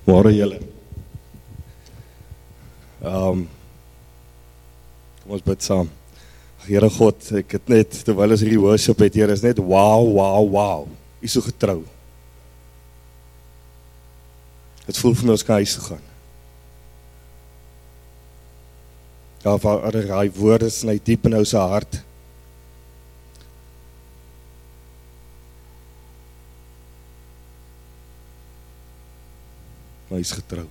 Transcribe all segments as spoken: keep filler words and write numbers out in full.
Môre julle. Um, kom ons bid saam. Here God, ek het net, terwyl ons hierdie worship het, Here, is net wow, wow, wow. U is so getrou. Het voel vir my ons kan huis toe gaan. Ja, Vader, hy woorde sny diep in ons hart. Maar hy is getrou.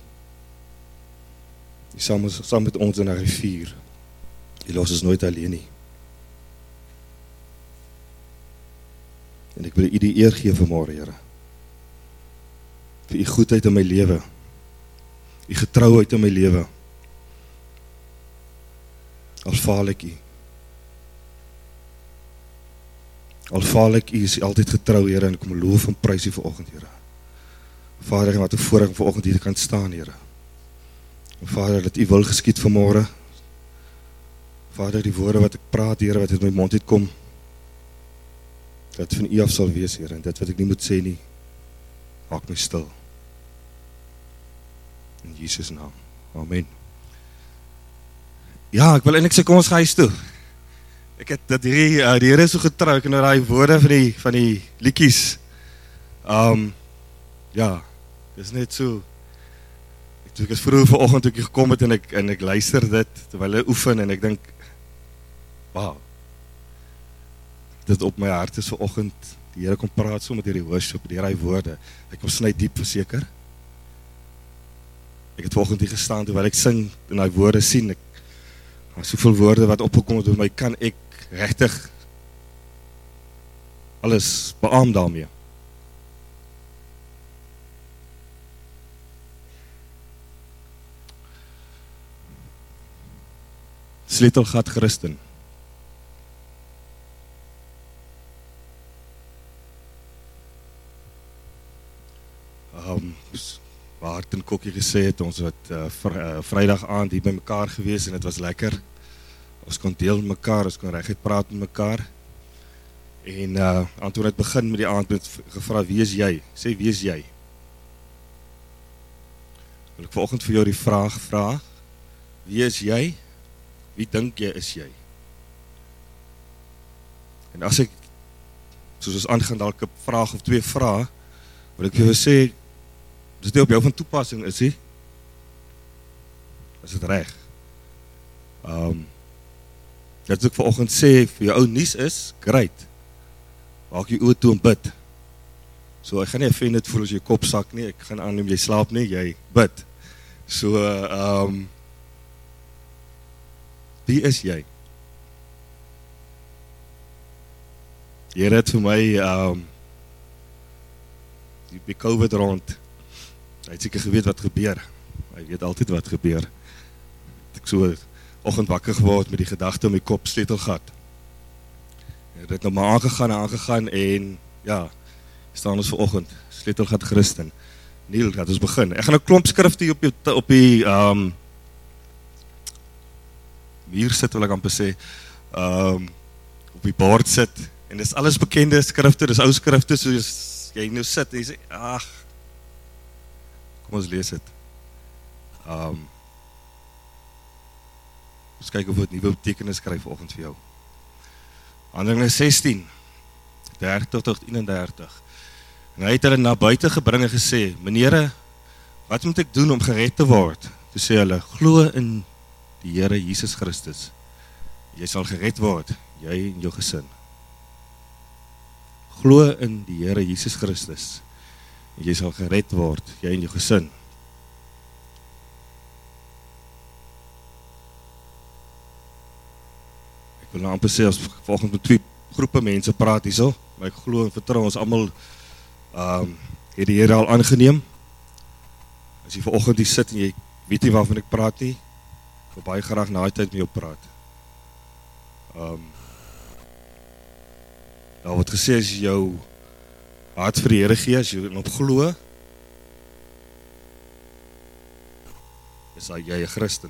Hy is saam, saam met ons in 'n rivier. Hy los ons nooit alleen nie. En ek wil u die eer gee vanmôre, Here. Vir u goedheid in my lewe. U getrouheid in my lewe. Al faal ek u. Al faal ek u, is u altyd getrou, Here, en ek kom loof en prys u vanoggend, Here. Vader, wat 'n voorreg vanoggend hier kan staan, Here. En Vader, dat u wil geskied vanmôre. Vader, die woorde wat ek praat, Here, wat uit my mond uitkom, dat van u af sal wees, Here, en dit wat ek nie moet sê nie, maak my stil. In Jesus naam. Amen. Ja, ek wil eintlik sê, kom ons gaan huis toe. Ek het dat hierdie, uh, die Here is so getrou, ek het nou die woorde van die, van die liedjies, um, ja, dis net so, ek, toe ek is vroeger vanoggend toe ek gekom het, en ek, en ek luister dit, terwyl ek oefen, en ek dink, wauw, dit op my hart is vanoggend, die Here kom praat so met hierdie worship, die Here woorde, ek kom sny diep verseker, ek het vanoggend hier gestaan, terwyl ek sing, en die woorde sien, ek, soveel woorde wat opgekom het, door my kan ek regtig alles beaam daarmee. Sleutelgat Christen. Um, waar Ten Kokkie gesê het, ons het uh, vry, uh, vrydag aand hier by mekaar gewees en het was lekker. Ons kon deel met mekaar, ons kon reguit praat met mekaar. En uh, Anton het begin met die aand met gevra, wie is jy? Sê, wie is jy? Wil ek vanoggend vir jou die vraag vra, wie is jy? Wie dink jy is jy? En as ek, soos ons aangaan, dalk 'n vraag of twee vraag, wil ek vir jou sê, dis nie op jou van toepassing is, he? Is dit reg? Um, dat ek vanoggend sê, vir jou ou nuus is, great. Maak jy oë toe en bid. So, ek gaan nie offended voel as jy kop sak nie, ek gaan aanneem, jy slaap nie, jy bid. So, um, wie is jy? Die Here het vir my, um, die COVID rond, hy het seker geweet wat gebeur, hy weet altyd wat gebeur, ek so oggend wakker geword met die gedagte om my kop sleutelgat, hy het nou maar aangegaan en aangegaan, en ja, staan ons vanoggend, sleutelgat Christen, Neil, laat ons begin, ek gaan een klomp skrifte op die, op die um, hier sit, wil ek amper sê, um, op die bord sit, en dis alles bekende skrifte, dis ou skrifte, soos jy nou sit, en jy sê, ach, kom ons lees het. Um, ons kyk of wat nuwe betekenis skryf vanoggend vir jou. Handelinge sestien, dertig tot eenendertig. En hy het hulle na buite gebring en gesê, meneere, wat moet ek doen om gered te word? Toe sê hulle, glo in die Here Jesus Christus. Jy sal gered word, jy en jou gesin. Glo in die Here Jesus Christus. En jy sal gered word, jy en jou gesin. Ek wil nou amper sê, as volgens met twee groepe mense praat hier so, maar ek glo en vertrou ons allemaal um, het die Here al aangeneem. As jy vanoggend hier sit en jy weet nie waarvan ek praat nie, ek wil baie graag na die tyd met jou praat. Um, nou wat gesê is jou hart vir die Here gee, as jy op glo, is jy 'n Christen.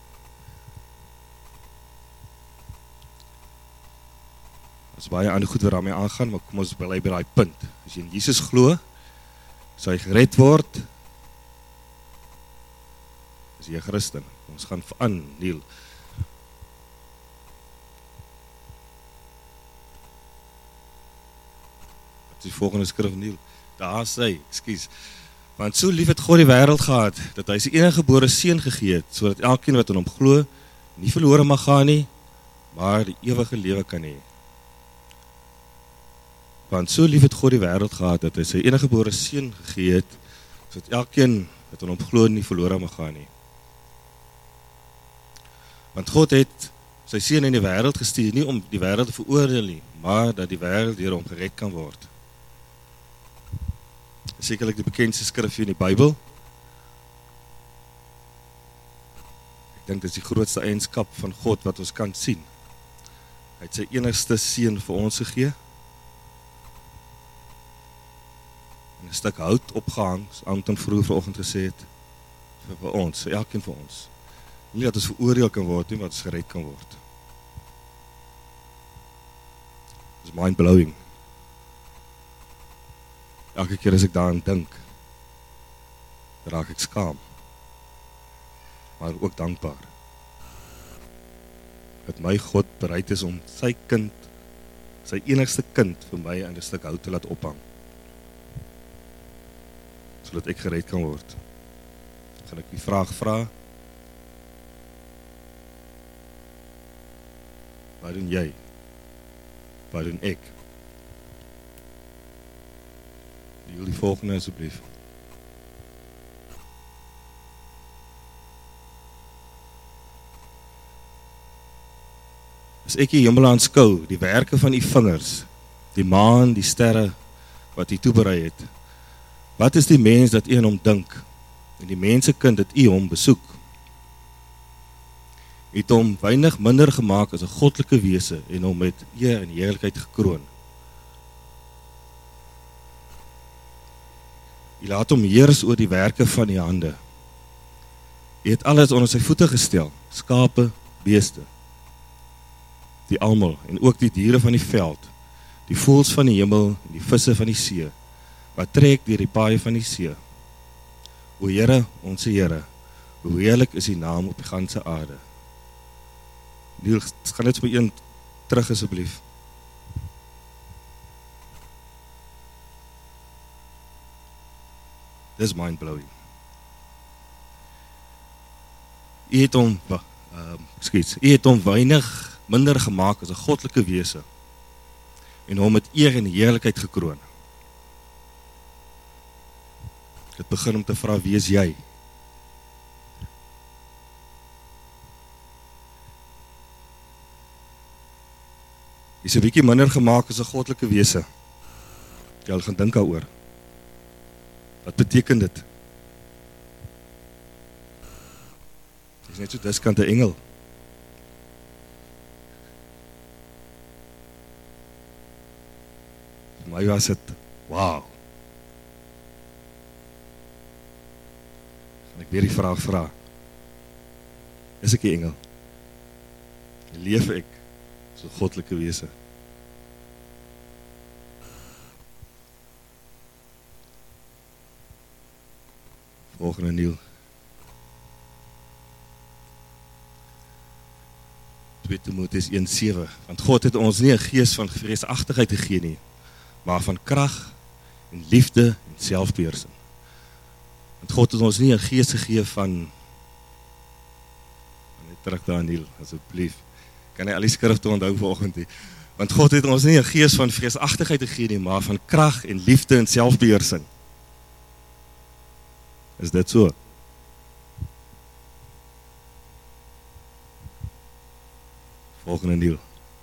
Dat is baie ander goed wat daarmee aangaan, maar kom ons bly by daai punt. As jy in Jesus glo, sal jy gered word, Is jy 'n Christen? Ons gaan aan, Neil. Wat is die volgende skrif, Neil? Daar sê, ekskuus. Want so lief het God die wêreld gehad, dat hy sy enige gebore seun gegee het, sodat elkeen wat in hom glo, nie verlore mag gaan nie, maar die ewige lewe kan hê. Want so lief het God die wêreld gehad, dat hy sy enige gebore seun gegee het, sodat elkeen wat in hom glo nie verlore mag gaan nie. Want God het sy seun in die wêreld gestuur, nie om die wêreld te veroordeel nie, maar dat die wêreld deur hom gered kan word. Sekerlik die bekendste skrif in die Bybel. Ek dink dit is die grootste eienskap van God wat ons kan sien. Hy het sy enigste seun vir ons gegee. En 'n stuk hout opgehang, soos Anton vroeër vanoggend gesê het, vir, vir ons, vir elkeen van ons. Nie dat ons veroordeel kan word nie, maar dat ons gered kan word. Dit is mind-blowing. Elke keer as ek daaraan dink, raak ek skaam, maar ook dankbaar. Dat my God bereid is om sy kind, sy enigste kind vir my aan 'n stuk hout te laat ophang, sodat ek gered kan word. Gaan ek die vraag vra, wat doen jy? Wat doen ek? Die jullie volgende asseblief. As ek die hemel aanskou, die werke van u vingers, die maan, die sterre, wat u toeberei het, wat is die mens dat u aan hom dink, en die mensekind dat u hom besoek? U het hom weinig minder gemaak as 'n goddelike wese, en hom met eer en heerlikheid gekroon. U laat hom heers oor die werke van die hande. U het alles onder sy voete gestel, skape, beeste, die almal, en ook die diere van die veld, die voëls van die hemel, en die visse van die see, wat trek deur die paaie van die see. O Here, onse Here, hoe heerlik is die naam op die ganse aarde. Niel, gaan net so een terug asseblief. Dis mind-blowing. U het hom, uh, excuse, u het hom weinig minder gemaak as 'n goddelike wese, en hom met eer en heerlikheid gekroon. Ek begin om te vra, wie is jy? Jy is 'n bietjie minder gemaak as 'n goddelike wese. Jy gaan dink daaroor. Wat beteken dit? Jy is net so diskant 'n engel. Vir my was dit, wow. En ek weer die vraag vra. Is ek 'n engel? Leef ek so goddelike wese? Volgende Niel. twee Timoteus een sewe. Want God het ons nie 'n gees van vreesagtigheid gegee nie, maar van krag en liefde en selfbeheersing. Want God het ons nie 'n gees gegee van, net terug daar Niel, asseblief. Kan hy al die skrifte onthou vanoggend nie? Want God het ons nie 'n gees van vreesagtigheid gegee nie, maar van krag en liefde en selfbeheersing. Is dit so? Volgende Niel.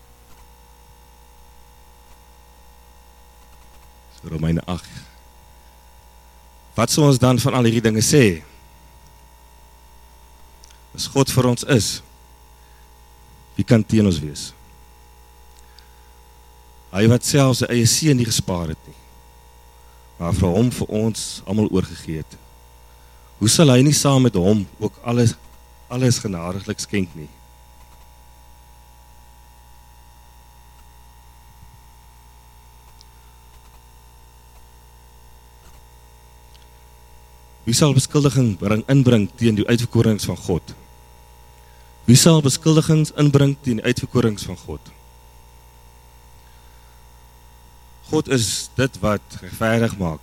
So Romeine agt. Wat sal ons dan van al hierdie dinge sê? As God vir ons is, wie kan teen ons wees? Hy wat selfs sy eie seun nie gespaar het nie, maar vir hom vir ons almal oorgegee het. Hoe sal hy nie saam met hom ook alles, alles genadiglik skenk nie? Wie sal beskuldiging bring, inbring teen die uitverkorings van God? Wie sal beskuldigings inbring teen die uitverkorings van God? God is dit wat regverdig maak.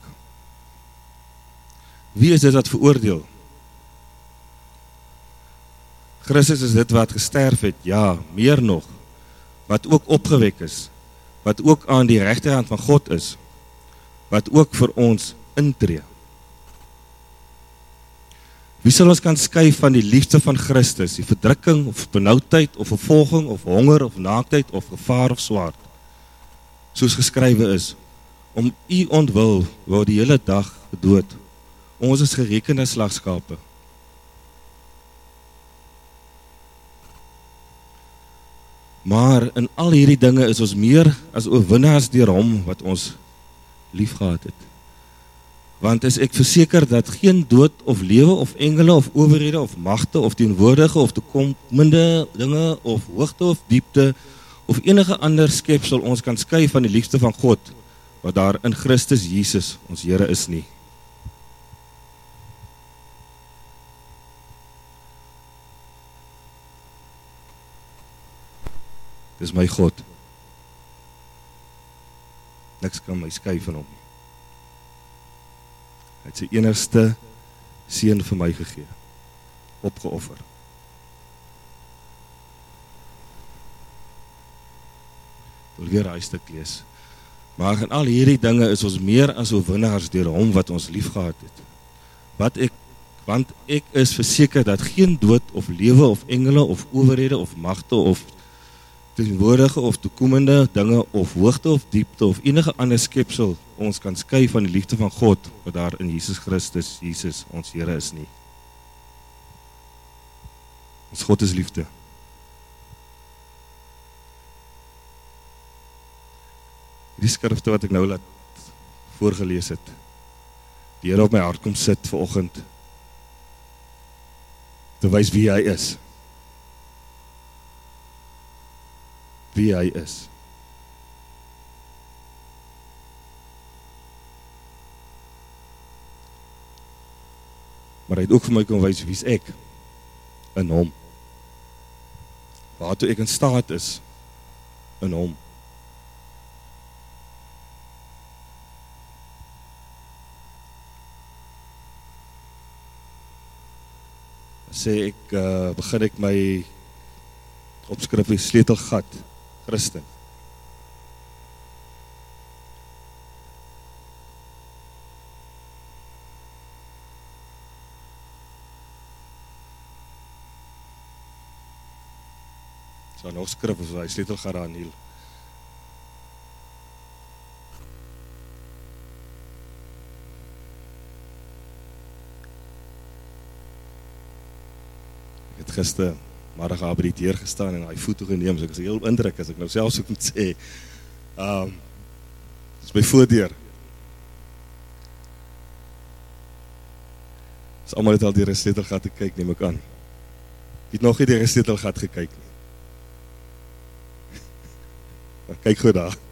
Wie is dit wat veroordeel? Christus is dit wat gesterf het, ja, meer nog, wat ook opgewek is, wat ook aan die regterhand van God is, wat ook vir ons intree. Wie sal ons kan skei van die liefde van Christus, die verdrukking of benoudheid of vervolging of honger of naaktheid of gevaar of swaard? Soos geskrywe is, om u ontwil word die hele dag gedood. Ons is gerekende slagskape. Maar in al hierdie dinge is ons meer as oorwinnaars deur hom wat ons liefgehad het. Want is ek verseker dat geen dood of lewe of engele of owerhede of magte of teenwoordige of toekomende dinge of hoogte of diepte of enige ander skepsel ons kan skei van die liefde van God wat daar in Christus Jesus ons Here is nie. Dis my God. Niks kan my skei van hom nie. Hy het sy enigste seun vir my gegee, opgeoffer. Ek wil weer daai stuk lees. Maar in al hierdie dinge is ons meer as oorwinnaars deur hom wat ons liefgehad het. Wat ek, want ek is verseker dat geen dood of lewe of engele of owerhede of magte of teenwoordige of toekomende dinge of hoogte of diepte of enige ander skepsel ons kan skei van die liefde van God wat daar in Jesus Christus, Jesus ons Here is nie. Ons God is liefde. Die skrifte wat ek nou laat voorgelees het, die Here op my hart kom sit vanoggend te wys wie hy is. Wie hy is. Maar hy het ook vir my kom wys wie's ek in hom. Waartoe ek in staat is in hom. Sê ek, uh, begin ek my opskrif die sleutelgat Christen. So nog skrif as hy sleutelgat daar Niel. Ek het gister maar ek by die deur gestaan en hy foto geneem, so ek is heel indruk as ek nou selfs ook moet sê. Um, dit is my voordeur. Is allemaal het al die sleutelgat gekyk, neem ek aan. Ek het nog nie die sleutelgat gekyk nie. Maar kyk goed daar.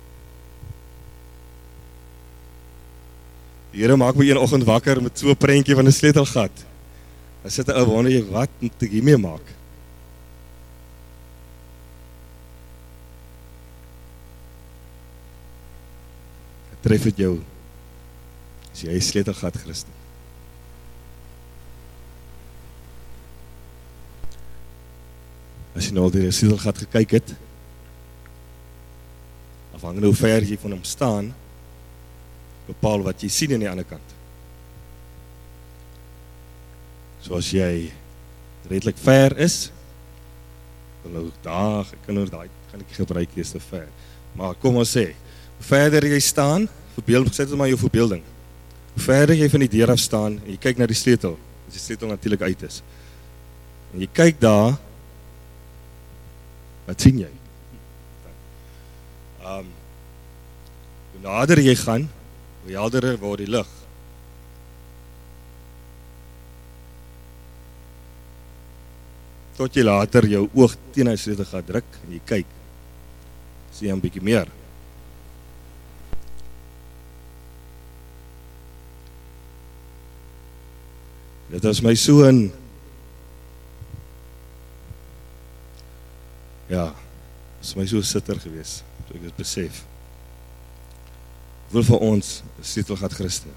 Die Here maak my een oggend wakker met so 'n prentjie van 'n sleutelgat. Hy sit 'n ou wonder jy wat moet ek hiermee maak? Tref het jou, as jy 'n sleutelgat Christen. As jy nou al die sleutelgat gekyk het, afhangende hoe ver jy van hom staan, bepaal wat jy sien aan die ander kant. So as jy redelik ver is, nou daar, ek kan nou daai, gaan ek gebruik hier is te ver. Maar kom ons sê, hoe verder jy staan, verbeeld, sê dit maar jou verbeelding. Hoe verder jy van die deur af staan, en jy kyk na die sleutel, as die sleutel natuurlik uit is. En jy kyk daar, wat sien jy? Um, hoe nader jy gaan, hoe helderder word die lig. Tot jy later jou oog teen hy sleutel gaan druk, en jy kyk, sien jy 'n bietjie meer. Dit was my so in, ja, is my so sitter gewees, so ek het besef. Hoeveel van ons sleutelgat Christen?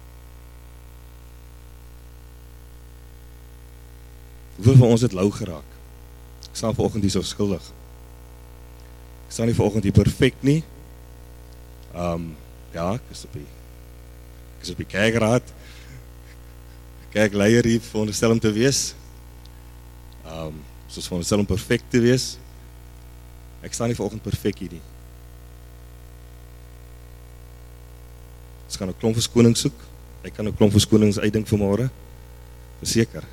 Hoeveel van ons het lou geraak? Ek staan vanoggend hier so skuldig. Ek staan nie vanoggend hier perfect nie. Um, ja, ek is op die, ek is op die kerkraad. Kerkleier hier veronderstel om te wees. Um, soos veronderstel om perfect te wees. Ek staan nie vanoggend perfect hier nie. Ons gaan 'n klomp verskoning soek. Ek kan 'n klomp verskonings uitdink vanmôre. Verseker.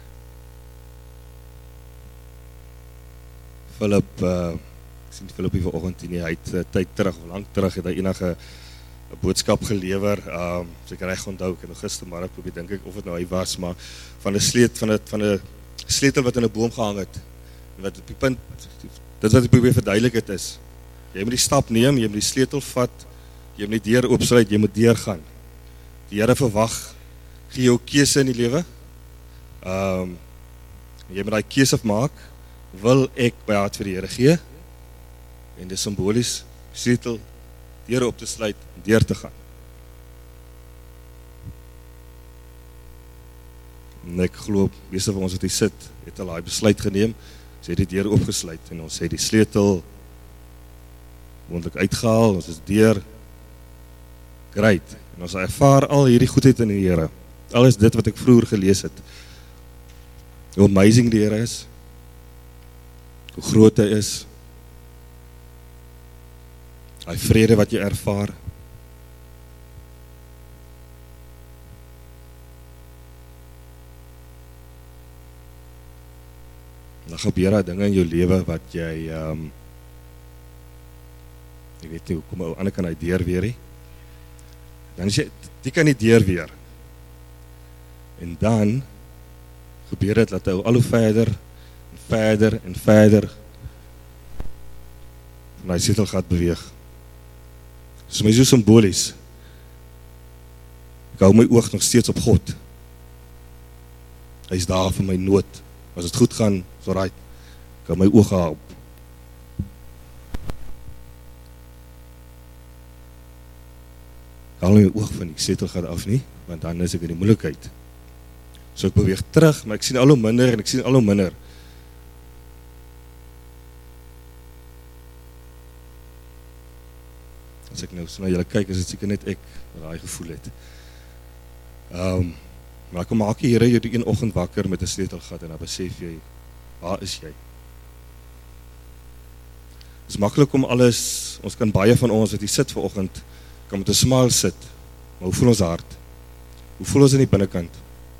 Philip, uh, ek sien Philip hier vanoggend nie, hy het uh, tyd terug, of lang terug, het hy enige 'n boodskap gelewer, um, so ek reg onthou, ek het nog gistermiddag probeer dink ek of dit nou hy was, maar van 'n sleet, van 'n van 'n sleutel wat in 'n boom gehang het, en wat op die punt, dit wat ek probeer verduidelik het is, jy moet die stap neem, jy moet die sleutel vat, jy moet die deur oopsluit, jy moet deurgaan. Die Here verwag, gee jou keuse in die lewe, um, jy moet daai keuse maak, wil ek my hart vir die Here gee, en dit is symbolies, sleutel, deur op te sluit, en deur te gaan. En ek glo, meeste van ons wat hier sit, het al daai besluit geneem, ons het die deur opgesluit, en ons het die sleutel moontlik uitgehaal, ons is deur, great, en ons ervaar al hierdie goedheid in die Here, alles dit wat ek vroeger gelees het, hoe amazing die Here is, hoe groot hy is, hy vrede wat jy ervaar, dan gebeur daar dinge in jou lewe wat jy, um, ek weet nie, hoe kom ou ander kan hy deur weer nie, dan is jy, die kan nie deur weer, en dan gebeur dit dat hy al hoe verder, en verder, en verder, en hy sleutelgat beweeg. Dit is my so symbolies. Ek hou my oog nog steeds op God. Hy is daar vir my nood. As dit goed gaan, so right. Ek hou my oog op. Ek hou my oog van die sleutelgat af nie, want dan is ek in die moeilikheid. So ek beweeg terug, maar ek sien al hoe minder, en ek sien al hoe minder. As ek nou so na julle kyk, is dit seker net ek wat daai gevoel het. Um, maar kom maak die Here jou die een oggend wakker met 'n sleutelgat en dan besef jy, waar is jy? Het is maklik om alles, ons kan baie van ons wat hier sit vanoggend, kan met 'n smile sit, maar hoe voel ons hart? Hoe voel ons in die binnekant?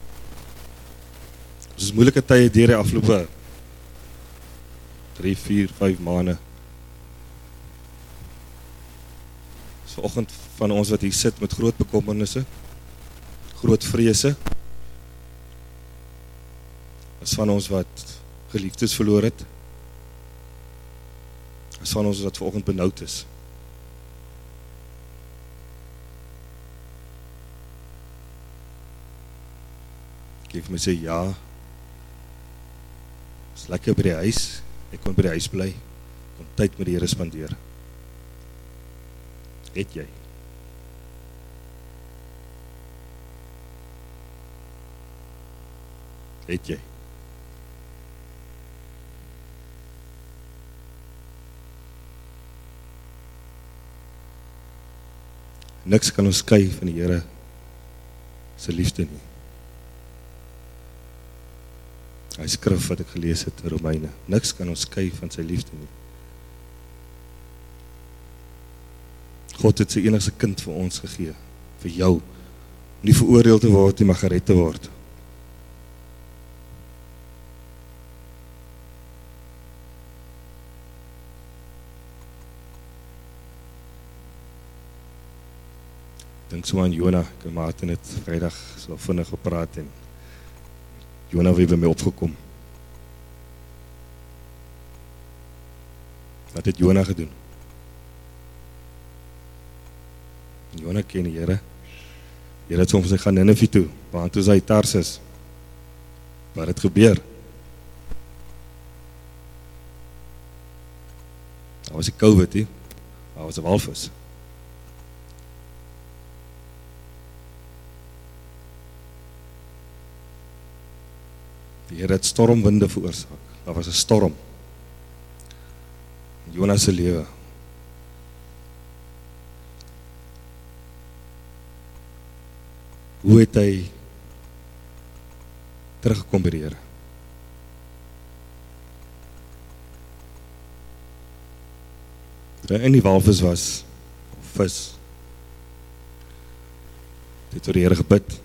Ons is moeilike tye deur die afgelope drie, vier, vyf maande. Vanoggend van ons wat hier sit met groot bekommernisse, groot vrese, as van ons wat geliefdes verloor het, as van ons wat vanoggend benoud is. Ek het vir my sê, ja, is lekker by die huis, ek kon by die huis bly, kon tyd met die Here spandeer. Het jy? Het jy? Niks kan ons skei van die Here se liefde nie. Hy skrif wat ek gelees het in Romeine. Niks kan ons skei van sy liefde nie. God het sy enigste kind vir ons gegee, vir jou, om nie veroordeel te word nie, maar gered te word. Dink so aan Jona, ek en Martin het vrydag so vinnig gepraat en Jona het by my opgekom. Wat het Jona gedoen? Jona ken die Here. Die Here het soms sy gaan Ninive toe, want toe is hy Tarsus. Wat het gebeur? Daar was die COVID, he. Daar was 'n walvis. Die Here het stormwinde veroorsaak. Daar was 'n storm. Jonas se lewe. Hoe het hy teruggekom by die Here? Toe hy in die walvis was, of vis, het hy tot die Here gebid.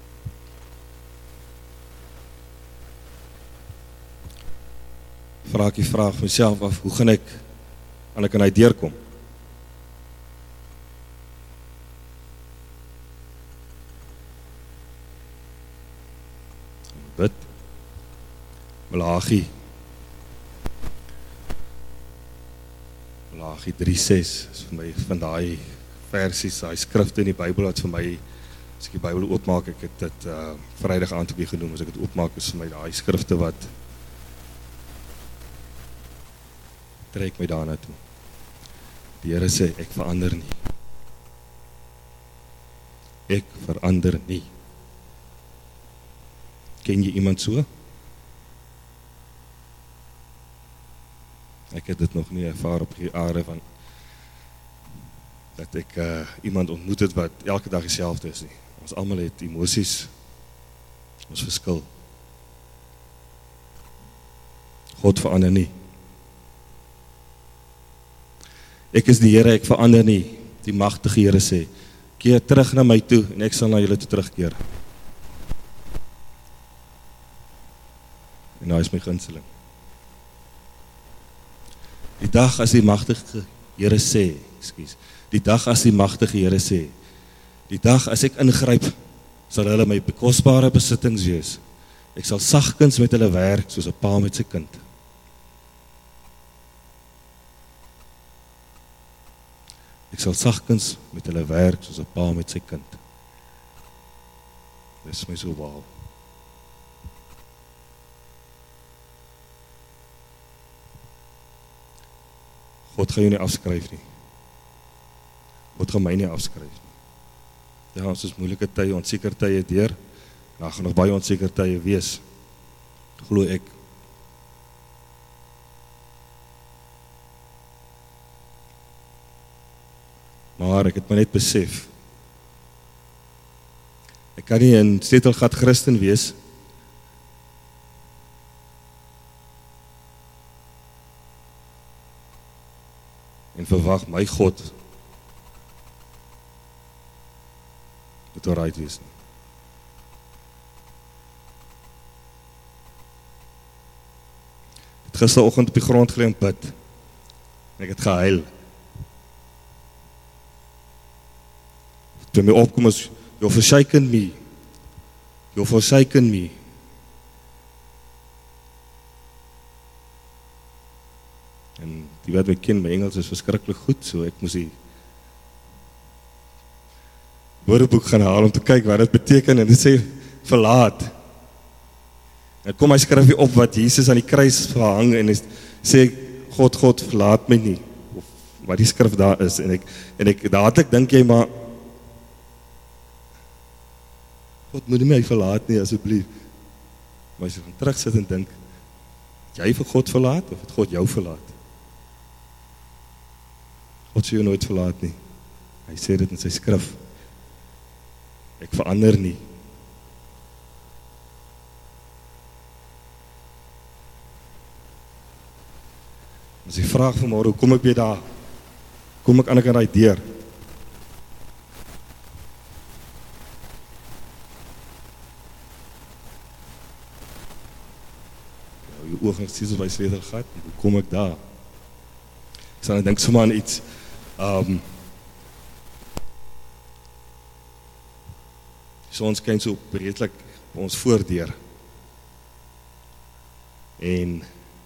Vraag ek die vraag vir myself af, hoe gaan ek, en ek kan hy deurkom? Bid. Maleagi. Maleagi drie ses is vir my van daai versies, daai skrifte in die Bybel wat vir my, as ek die Bybel oopmaak, ek het dit uh, Vrydag aand ook weer genoem, as ek dit oopmaak, is vir my daai skrifte wat trek my daarna toe. Die Here sê, ek verander nie. Ek verander nie. Ken jy iemand so? Ek het dit nog nie ervaar op die aarde van dat ek uh, iemand ontmoet het wat elke dag dieselfde is nie. Ons almal het emosies, ons verskil. God verander nie. Ek is die Here, ek verander nie. Die magtige Here sê, keer terug na my toe en ek sal na julle toe terugkeer. En nou is my gunsteling. Die dag as die magtige Here sê, ekskuus, die dag as die magtige Here sê, die dag as ek ingryp, sal hulle my kosbare besittings wees. Ek sal sagkens met hulle werk, soos 'n pa met sy kind. Ek sal sagkens met hulle werk, soos 'n pa met sy kind. Dit is my so wow. God gaan jou nie afskryf nie. God gaan my nie afskryf nie. Ja, ons is moeilike tye, onseker tye deur. Daar gaan nog baie onseker tye wees. Glo ek. Maar ek het my net besef, ek kan nie 'n sleutelgat Christen wees en verwag my God moet alright wees nie. Ek het gisteroggend op die grond gelê en bid en ek het gehuil. Toe my opkom is, you're forsaken me, you're forsaken me. En die wat my ken, my Engels is verskriklik goed, so ek moes die woordeboek gaan haal om te kyk wat dit beteken, en dit sê, verlaat. En kom hy skryf hier op wat Jesus aan die kruis verhang, en hy sê, God, God, verlaat my nie, of wat die skrif daar is, en ek, en ek dadelik dink jy, maar God moet nie my verlaat nie, asseblief. Maar as jy van terug sit en dink, het jy vir God verlaat, of het God jou verlaat? God sê jou nooit verlaat nie. Hy sê dit in sy skrif. Ek verander nie. As die vraag vanmôre, hoe kom ek weer daar? Kom ek aan ek aan daai deur? Jou oog nog steeds op my sleutelgat, hoe kom ek daar? Ek sal dink sommer aan iets, um, so ons kyk so breedlik ons voordeur, en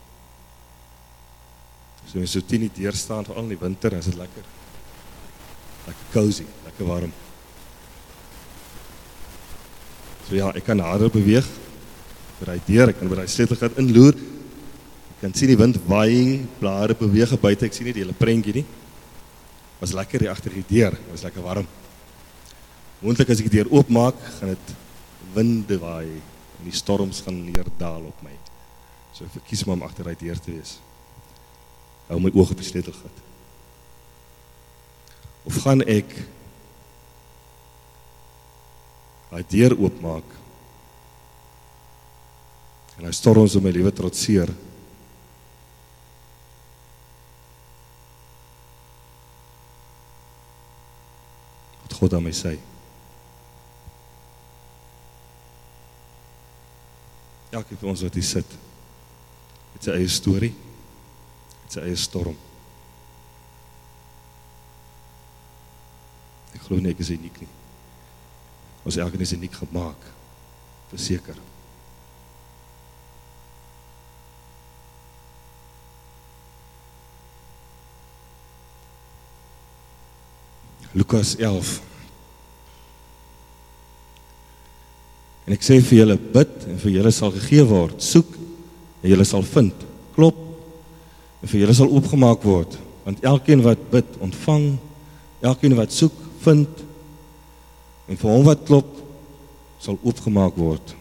so ons so tien die deur staan, veral in die winter, is dit lekker, lekker cozy, lekker warm. So ja, ek kan nader beweeg, by die deur, ek kan by die sleutelgat inloer, ek kan sien die wind waai, blare beweeg buite, ek sien nie die hele prentjie nie. Was lekker hier agter die deur, was lekker warm. Moontlik as ek die deur oopmaak, gaan dit winde waai en die storms gaan neerdaal op my. So ek verkies maar om agter die deur te wees. Hou my oog op die sleutelgat. Of gaan ek die deur oopmaak en hy storms om my lewe trotseer. Wat God aan my sê. Elke van ons wat hier sit, het sy eie storie, het sy eie storm. Ek glo nie ek is uniek nie. Ons elkeen is uniek gemaak, verseker. Lukas elf. En ek sê vir julle, bid en vir julle sal gegee word, soek en julle sal vind, klop en vir julle sal oopgemaak word, want elkeen wat bid, ontvang, elkeen wat soek, vind en vir hom wat klop, sal oopgemaak word.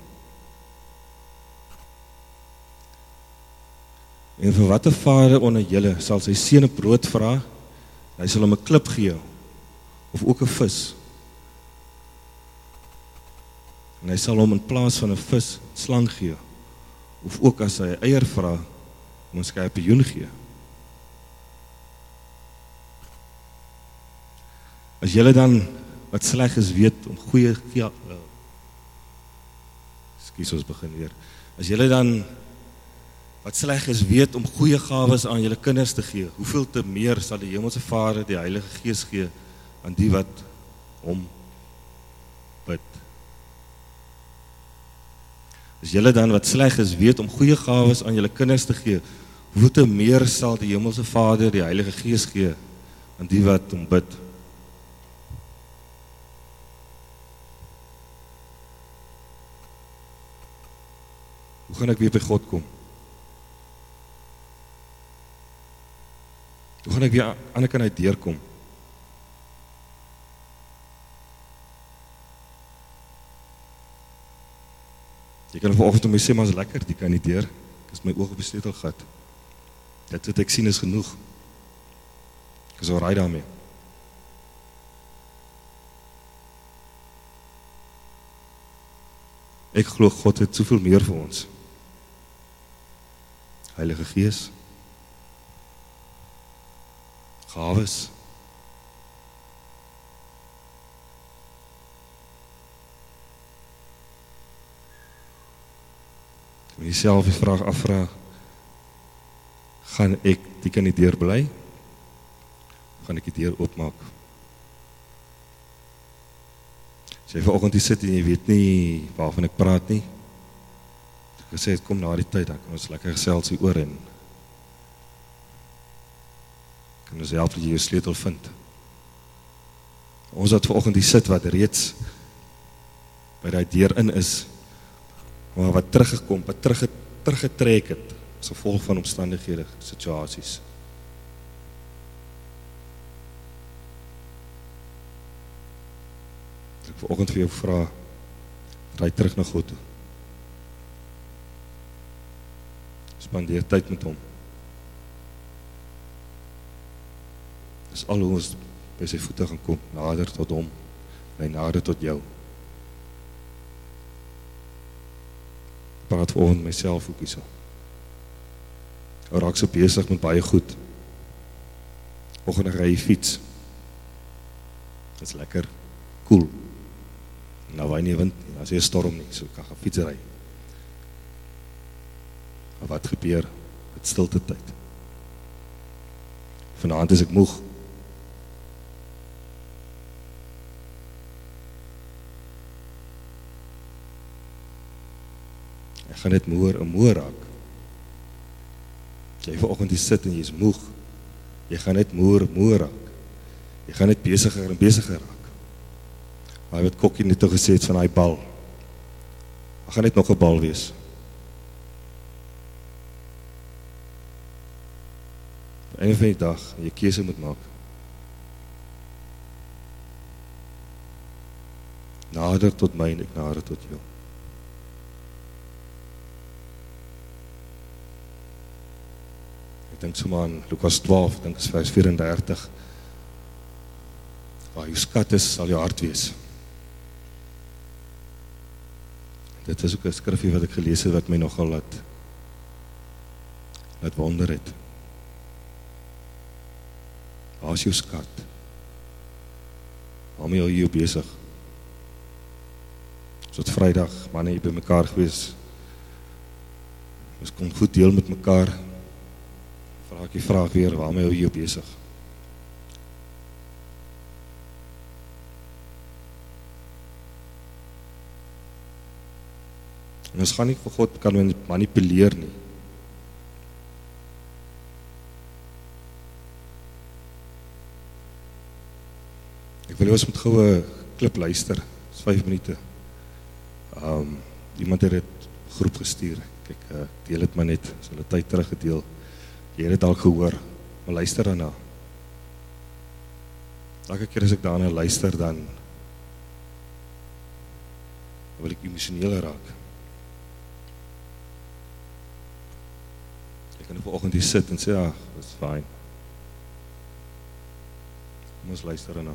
En vir watter vader onder julle sal sy seun 'n brood vra, hy sal hom 'n klip gee, of ook 'n vis. En hy sal hom in plaas van 'n vis slang gee, of ook as hy 'n eier vra, om 'n skorpioen gee. As julle dan wat sleg is weet om goeie gee, Ekskuus, ons begin weer. As julle dan wat sleg is weet om goeie gawes aan julle kinders te gee, hoeveel te meer sal die Hemelse Vader die Heilige Gees gee aan die wat hom bid. As julle dan wat sleg is weet om goeie gawes aan julle kinders te gee, hoeveel te meer sal die Hemelse Vader die Heilige Gees gee aan die wat hom bid. Hoe gaan ek weer by God kom? Hoe gaan ek weer aan die ander kant uit deurkom? Jy kan vanoggend om my sê, maar is lekker, die kan nie deur. Ek is my oog op die sleutelgat. Dit wat ek sien is genoeg. Ek is alraai daarmee. Ek glo God het soveel meer vir ons. Heilige Gees, gawes, en jyself die vraag afvraag, gaan ek die kan die deur bly, of gaan ek die deur oopmaak? As jy vanoggend hier sit en jy weet nie waarvan ek praat nie, ek gesê het kom na die tyd, dan kan ons lekker gesels hier oor en kan ons help dat jy jou sleutel vind. Ons wat vanoggend hier sit wat reeds by die deur in is, maar wat teruggekom, wat terug, teruggetrek het, as gevolg van omstandighede, situasies. As ek vanoggend vir jou vra, draai terug na God toe. Spandeer tyd met hom. Dis al hoe ons by sy voete gaan kom, nader tot hom, en nader tot jou. Praat vanoggend myself ook hierso. Ek raak so besig met baie goed. Vanoggend ry jy fiets. Dit is lekker, cool. Nou waai nie wind nie, as jy 'n storm nie, so kan gaan fiets ry. Maar wat gebeur? Met stilte tyd. Vanaand is ek moeg. Ek gaan net moer en moer raak. As jy vanoggend hier sit en jy is moeg, jy gaan net moer en moer raak. Jy gaan net besiger en besiger raak. Maar wat Kokkie net al gesê het van die bal, daar gaan net nog 'n bal wees. Einde van die dag, jy keuse moet maak. Nader tot my en ek nader tot jou. Ek dink so maar aan Lukas twaalf, ek dink is vers vyf-en-dertig. Waar jou skat is, sal jou hart wees. Dit is ook 'n skrifgie wat ek gelees het, wat my nogal laat, laat wonder het. Waar is jou skat? Waarmee hou jy jou besig? So het Vrydag, manne hier by mekaar gewees. Ons kon goed deel met mekaar. Vraag ek die vraag weer, waarmee hou jy jou besig? En ons gaan nie vir God kan manipuleer nie. Ek wil ons met gouwe klip luister, is vijf minute. Um, iemand het het groep gestuur, kyk, uh, deel het maar net, is hulle tyd teruggedeel, jy het het al gehoor, maar luister daarna. Elke keer as ek daarna luister, dan wil ek emotioneel raak. Ek kan vanoggend hier sit en sê, ja, dat is fijn. Kom ons luister daarna.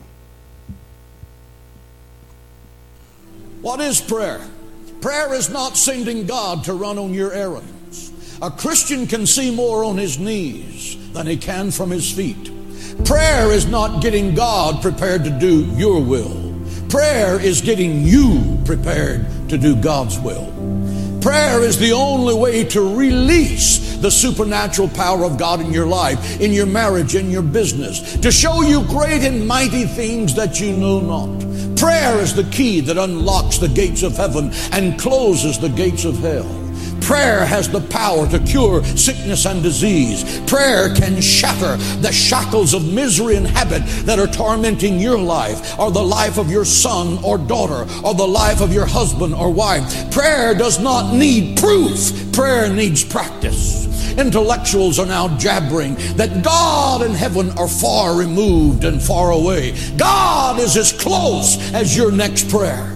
What is prayer? Prayer is not sending God to run on your errands. A Christian can see more on his knees than he can from his feet. Prayer is not getting God prepared to do your will. Prayer is getting you prepared to do God's will. Prayer is the only way to release the supernatural power of God in your life, in your marriage, in your business, to show you great and mighty things that you know not. Prayer is the key that unlocks the gates of heaven and closes the gates of hell. Prayer has the power to cure sickness and disease. Prayer can shatter the shackles of misery and habit that are tormenting your life, or the life of your son or daughter, or the life of your husband or wife. Prayer does not need proof. Prayer needs practice. Intellectuals are now jabbering that God and heaven are far removed and far away. God is as close as your next prayer.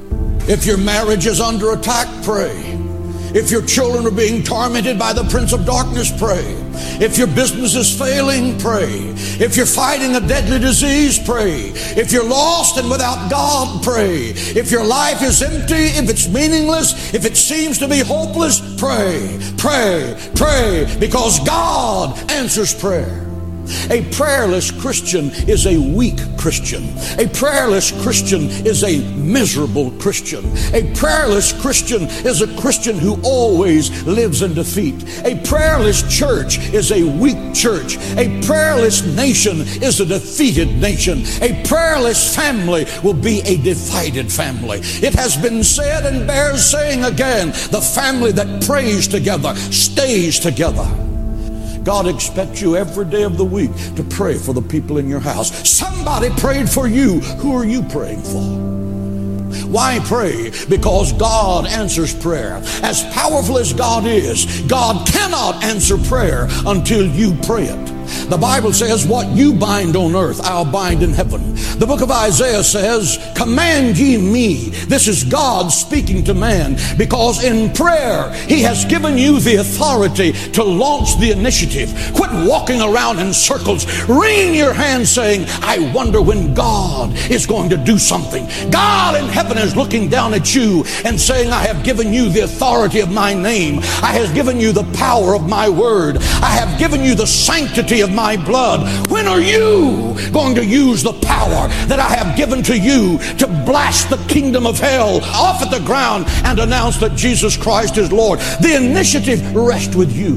If your marriage is under attack, pray. If your children are being tormented by the prince of darkness, pray. If your business is failing, pray. If you're fighting a deadly disease, pray. If you're lost and without God, pray. If your life is empty, if it's meaningless, if it seems to be hopeless, pray. Pray, pray, because God answers prayer. A prayerless Christian is a weak Christian. A prayerless Christian is a miserable Christian. A prayerless Christian is a Christian who always lives in defeat. A prayerless church is a weak church. A prayerless nation is a defeated nation. A prayerless family will be a divided family. It has been said and bears saying again, the family that prays together stays together. God expects you every day of the week to pray for the people in your house. Somebody prayed for you. Who are you praying for? Why pray? Because God answers prayer. As powerful as God is, God cannot answer prayer until you pray it. The Bible says, what you bind on earth, I'll bind in heaven. The book of Isaiah says, command ye me. This is God speaking to man, because in prayer, He has given you the authority to launch the initiative. Quit walking around in circles, wringing your hands saying, I wonder when God is going to do something. God in heaven is looking down at you and saying, I have given you the authority of my name. I have given you the power of my word. I have given you the sanctity of my blood. When are you going to use the power that I have given to you to blast the kingdom of hell off at the ground and announce that Jesus Christ is Lord? The initiative rests with you.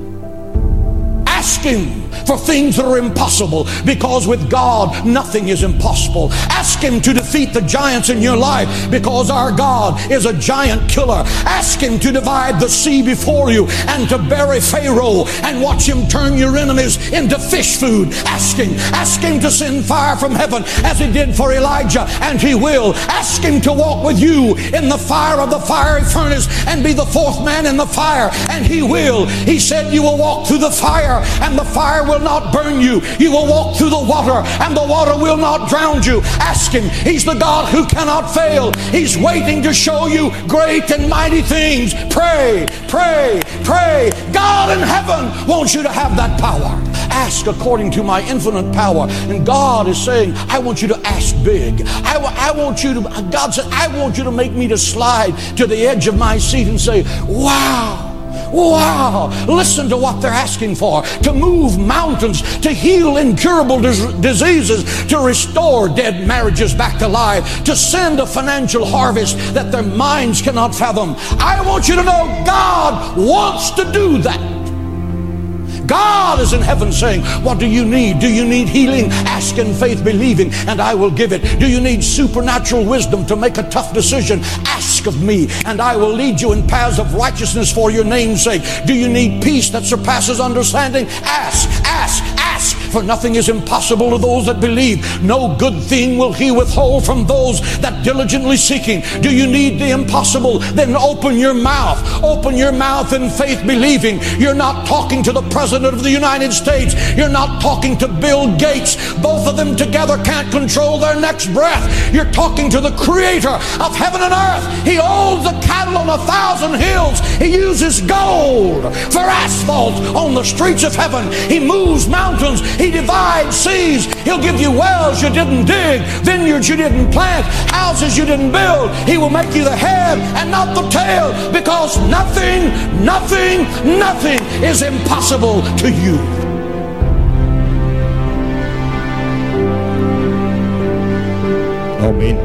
Ask Him for things that are impossible, because with God nothing is impossible. Ask Him to defeat the giants in your life, because our God is a giant killer. Ask Him to divide the sea before you and to bury Pharaoh and watch Him turn your enemies into fish food. Ask Him. Ask Him to send fire from heaven as He did for Elijah, and He will. Ask Him to walk with you in the fire of the fiery furnace and be the fourth man in the fire, and He will. He said you will walk through the fire, and the fire fire will not burn you. You will walk through the water, and the water will not drown you. Ask Him. He's the God who cannot fail. He's waiting to show you great and mighty things. Pray, pray, pray. God in heaven wants you to have that power. Ask according to my infinite power. And God is saying, I want you to ask big. I, I want you to, God said, I want you to make me to slide to the edge of my seat and say, wow. Wow, listen to what they're asking for. To move mountains, to heal incurable dis- diseases, to restore dead marriages back to life, to send a financial harvest that their minds cannot fathom. I want you to know God wants to do that. God is in heaven saying, what do you need? Do you need healing? Ask in faith, believing, and I will give it. Do you need supernatural wisdom to make a tough decision? Ask of me, and I will lead you in paths of righteousness for your name's sake. Do you need peace that surpasses understanding? Ask, ask, ask, for nothing is impossible to those that believe. No good thing will He withhold from those that diligently seek Him. Do you need the impossible? Then open your mouth. Open your mouth in faith, believing. You're not talking to the President of the United States. You're not talking to Bill Gates. Both of them together can't control their next breath. You're talking to the Creator of heaven and earth. He owns the cattle on a thousand hills. He uses gold for asphalt on the streets of heaven. He moves mountains. He divides seas. He'll give you wells you didn't dig, vineyards you didn't plant, houses you didn't build. He will make you the head and not the tail, because nothing, nothing, nothing is impossible to you. Amen.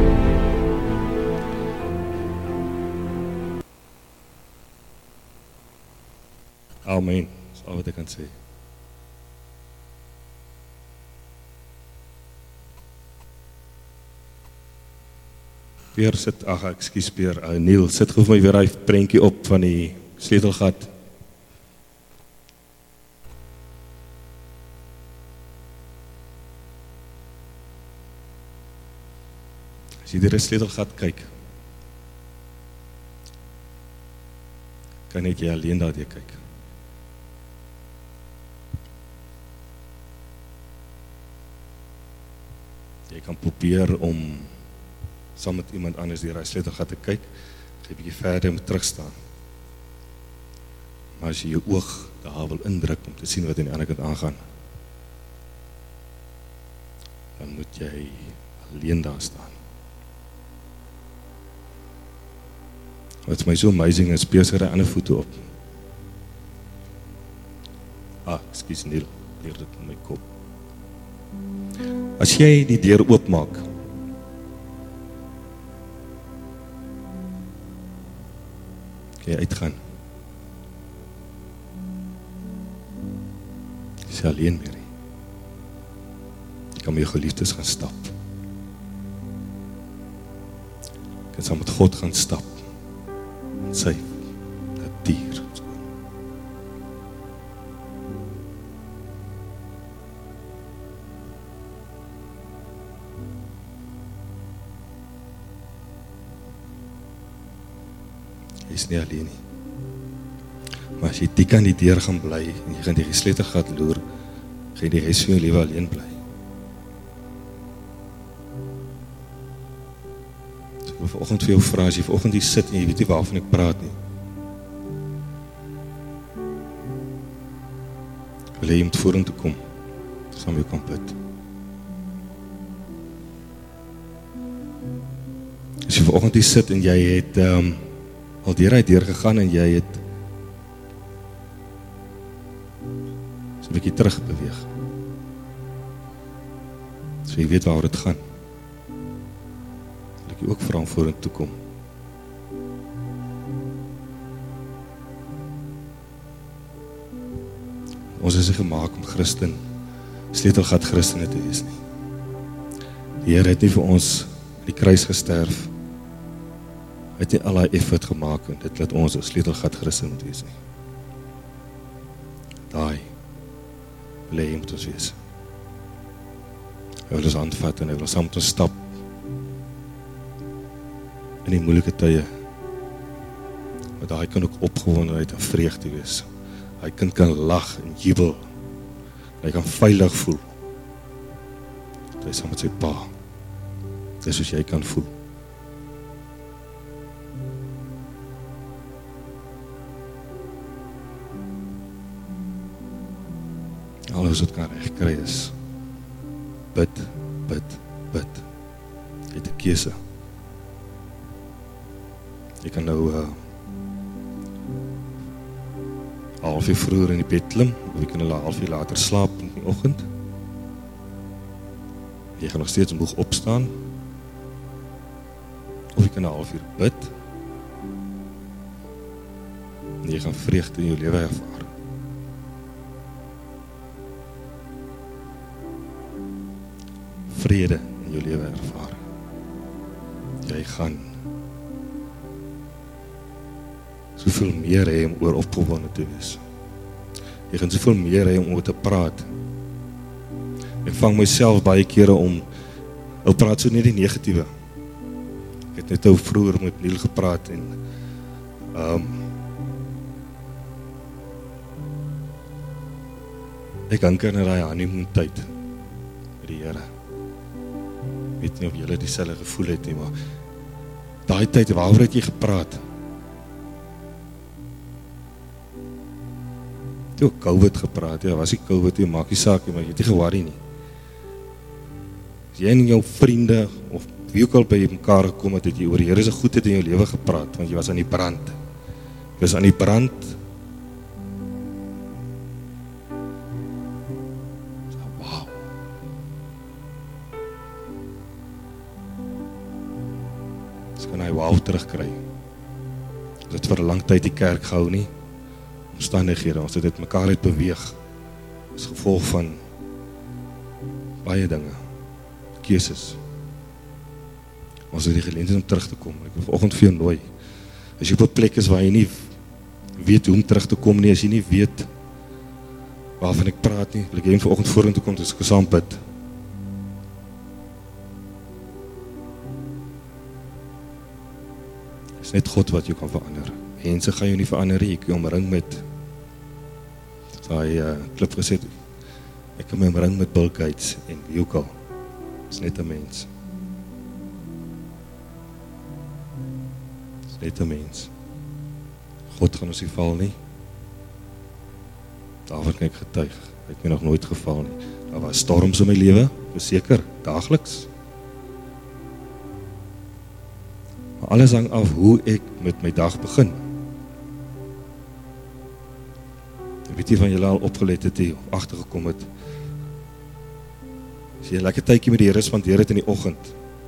Amen. Dis al wat ek kan sê. Peer sit, ag ekskuus Peer, uh, Neil, sit gou vir my weer hy prentjie op van die sleutelgat. As jy deur die sleutelgat kyk, kan net jy alleen daardeur kyk. Jy kan probeer om saam met iemand anders deur die sleutelgat te kyk, jy bietjie verder moet terugstaan. Maar as jy jou oog daar wil indruk om te sien wat aan die ander kant aangaan, dan moet jy alleen daar staan. Wat my so amazing is, Peer sy ry ander voete op. Ah, ekskuus Neil, leer dit in my kop. As jy die deur oopmaak, kan jy uitgaan. Jy is alleen meer. Jy kan met jou geliefdes gaan stap. Jy kan saam met God gaan stap. En sy natuur. Jy is nie alleen nie. Maar as jy dik aan die deur gaan bly, en jy gaan die sleutelgat loer, gaan jy die res van jou lewe alleen bly. So ek wil vanoggend vir jou vra, as jy vanoggend hier sit en jy weet nie waarvan ek praat nie, wil jy moet vorentoe kom, saam jou kan bid. As jy vanoggend hier sit en jy het um, al deur uit deur gegaan en jy het so 'n bietjie terug beweeg. So jy weet waar dit gaan. Wil ek jy ook vra om vorentoe kom. Ons is gemaak om Christen, sleutelgat Christene te wees nie. Die Here het nie vir ons die kruis gesterf. Hy het nie al die effort gemaak en dit laat ons as sleutelgat Christen moet wees nie. Daai wil hy moet ons wees. Hy wil ons handvat en hy wil saam met ons stap in die moeilike tye. Maar daai kan ook opgewondenheid en vreugde wees. Hy kind kan lag en jubel Hy kan veilig voel. Hy is saam met sy pa. Dis soos jy kan voel. Alles wat kan reg kry is bid, bid, bid. Jy het 'n keuse. Jy kan nou uh, half uur vroeër in die bed klim, of jy kan hulle half uur later slaap in die oggend. Jy gaan nog steeds moeg opstaan, of jy kan 'n half uur bid, en jy gaan vreugde in jou lewe ervaar. Vrede in jou lewe ervaar. Jy gaan soveel meer hê om oor opgewonde te wees. Jy gaan soveel meer hê om oor te praat. Ek vang myself baie kere om, ek praat so nie die negatiewe. Ek het net ou vroeër met Niel gepraat en um, ek hanker na die honeymoon tyd met die Here. Ek weet nie of julle dieselfde gevoel het nie, maar daai tyd, waaroor het jy gepraat? Toe COVID gepraat, ja, was die COVID, jy maak die saak, maar jy het nie geworry nie. As jy en jou vriende, of wie ook al by mekaar gekom het, het jy oor die Here se goedheid in jou lewe gepraat, want jy was aan die brand. Jy was aan die brand. Wow. Dis kan hy wow terugkry. Ons het vir 'n lang tyd die kerk gehou nie, omstandighede, ons het dit mekaar uit beweeg, as gevolg van baie dinge, keuses. Ons het die geleentheid om terug te kom. Ek wil vanoggend vir jou nooi. As jy op 'n plek is waar jy nie weet hoe om terug te kom nie, as jy nie weet waarvan ek praat nie, wil ek jy vanoggend vorentoe kom, as ek saam bid. Dit is net God wat jou kan verander. Mense gaan jou nie verander nie, jy kan jou omring met, so hy uh, klip gesê, ek kan my omring met Bill Gates en wie ook al. Dit is net 'n mens. Dit is net 'n mens. God gaan ons nie val nie. Daarvan kan ek getuig. Hy het my nog nooit geval nie. Daar was storms in my lewe, verseker, daagliks. Maar alles hang af hoe ek met my dag begin. Ek weet nie van julle al opgelet het hier, of agtergekom het. As jy 'n lekker tydjie met die Here spandeer het in die oggend,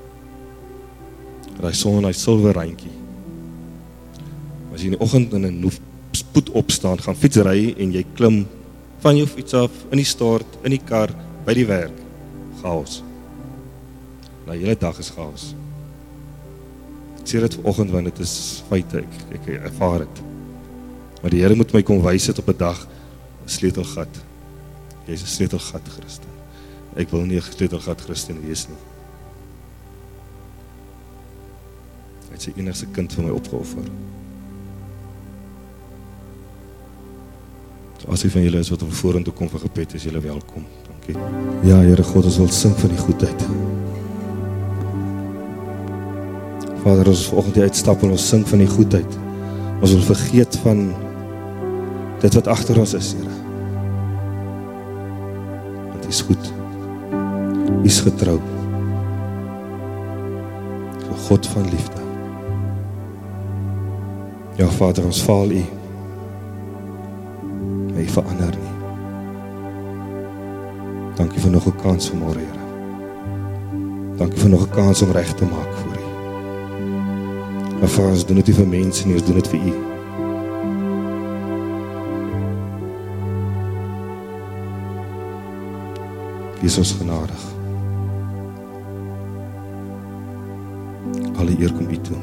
daai son en daai silwer randjie. As jy in die oggend in 'n spoed opstaan, gaan fietsry en jy klim van jou fiets af, in die stort, in die kar, by die werk, chaos. Nou, hele dag is chaos. Ek sê dit vanoggend, want dit is feite, ek, ek ervaar het. Maar die Here moet my kom wys het op 'n dag, 'n sleutelgat. Jy is 'n sleutelgat Christen. Ek wil nie 'n sleutelgat Christen wees nie. Hy het sy enigste kind vir my opgeoffer. So as hy van julle is wat om vorentoe kom vir gebed, is julle welkom. Dankie. Ja, Here God, ons wil sing van die goedheid. Vader, ons vanoggend die uitstap en ons sing van die goedheid. Ons wil vergeet van dit wat agter ons is, Here. Want U is goed. U is getrou. O God van liefde. Ja, Vader, ons faal U. Maar U verander nie. Dankie vir nog 'n kans vanmôre, Here. Dankie vir nog 'n kans om reg te maak voor U. Maar Vader, ons doen dit nie vir mense nie, ons doen dit vir U. Wees ons genadig. Alle eer kom U toe.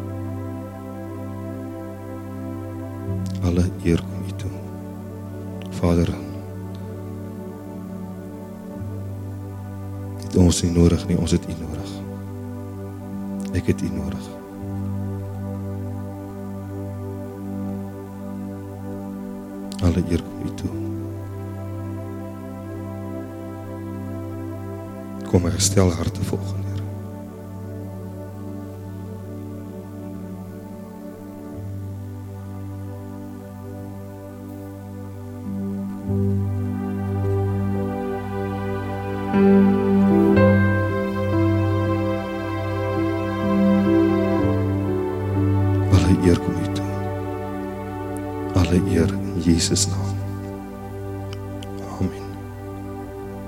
Alle eer kom U toe. Vader, het ons nie nodig nie, ons het U nodig. Ek het U nodig. Alle eer kom U toe. Kom en herstel harte volgende, Here. Alle eer kom U toe. Alle eer in Jesus naam.